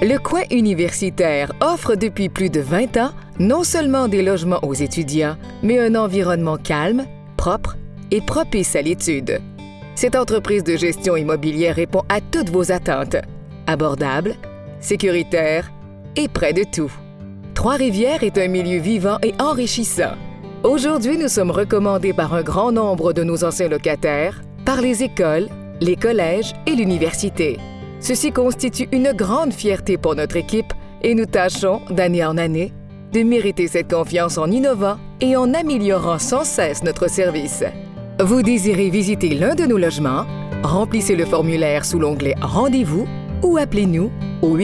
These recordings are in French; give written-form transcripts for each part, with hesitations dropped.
Le coin universitaire offre depuis plus de 20 ans non seulement des logements aux étudiants, mais un environnement calme, propre et propice à l'étude. Cette entreprise de gestion immobilière répond à toutes vos attentes. Abordable, sécuritaire et près de tout. Trois-Rivières est un milieu vivant et enrichissant. Aujourd'hui, nous sommes recommandés par un grand nombre de nos anciens locataires, par les écoles, les collèges et l'université. Ceci constitue une grande fierté pour notre équipe et nous tâchons, d'année en année, de mériter cette confiance en innovant et en améliorant sans cesse notre service. Vous désirez visiter l'un de nos logements? Remplissez le formulaire sous l'onglet « Rendez-vous » ou appelez-nous au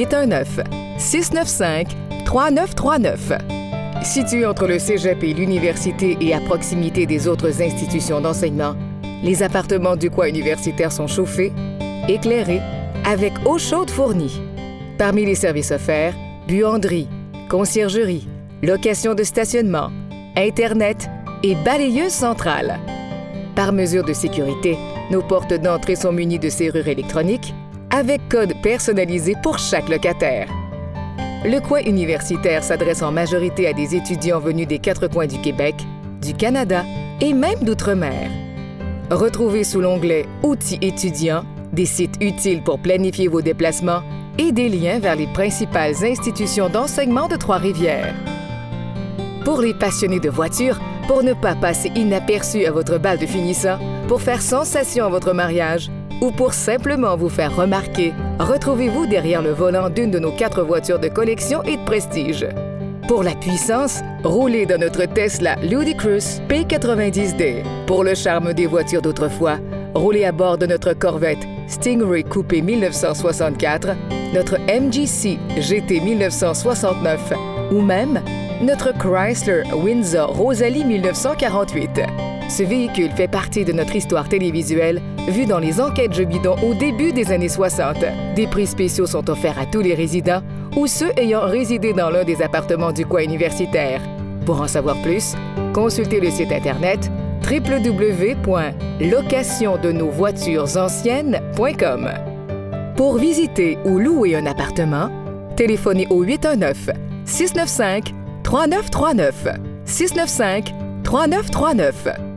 819-695-3939. Situé entre le Cégep et l'université et à proximité des autres institutions d'enseignement, les appartements du coin universitaire sont chauffés, éclairés, avec eau chaude fournie. Parmi les services offerts, buanderie, conciergerie, location de stationnement, Internet et balayeuse centrale. Par mesure de sécurité, nos portes d'entrée sont munies de serrures électroniques avec code personnalisé pour chaque locataire. Le coin universitaire s'adresse en majorité à des étudiants venus des 4 coins du Québec, du Canada et même d'outre-mer. Retrouvez sous l'onglet « Outils étudiants » des sites utiles pour planifier vos déplacements et des liens vers les principales institutions d'enseignement de Trois-Rivières. Pour les passionnés de voitures, pour ne pas passer inaperçu à votre bal de finissant, pour faire sensation à votre mariage ou pour simplement vous faire remarquer, retrouvez-vous derrière le volant d'une de nos 4 voitures de collection et de prestige. Pour la puissance, roulez dans notre Tesla Ludicrous P90D. Pour le charme des voitures d'autrefois, roulez à bord de notre Corvette Stingray Coupé 1964, notre MGC GT 1969 ou même notre Chrysler Windsor Rosalie 1948. Ce véhicule fait partie de notre histoire télévisuelle vue dans les enquêtes jeux bidons au début des années 60. Des prix spéciaux sont offerts à tous les résidents ou ceux ayant résidé dans l'un des appartements du coin universitaire. Pour en savoir plus, consultez le site Internet www.locationdenosvoituresanciennes.com. Pour visiter ou louer un appartement, téléphonez au 819-695-3939. 695-3939.